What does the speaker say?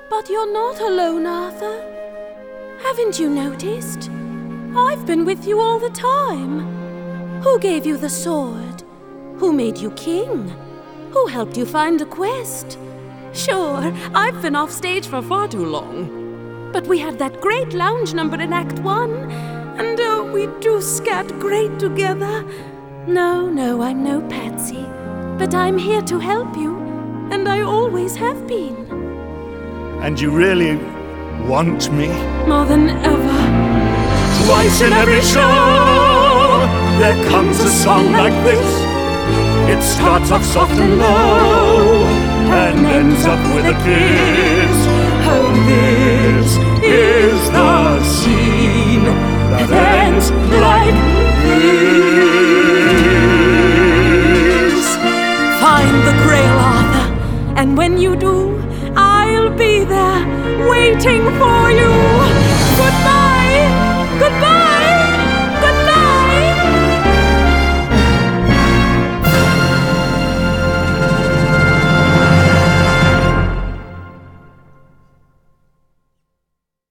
But you're not alone, Arthur. Haven't you noticed? I've been with you all the time. Who gave you the sword? Who made you king? Who helped you find a quest? Sure, I've been off stage for far too long. But we had that great lounge number in Act 1, and oh, we do scat great together. No, I'm no patsy, but I'm here to help you, and I always have been. And you really want me? More than ever. Twice in every show, there comes a song like this. It starts off soft and low, and ends up with a kiss. Oh, this is the scene that ends like this. Find the Grail, Arthur, and when you do, I'll be there waiting for you.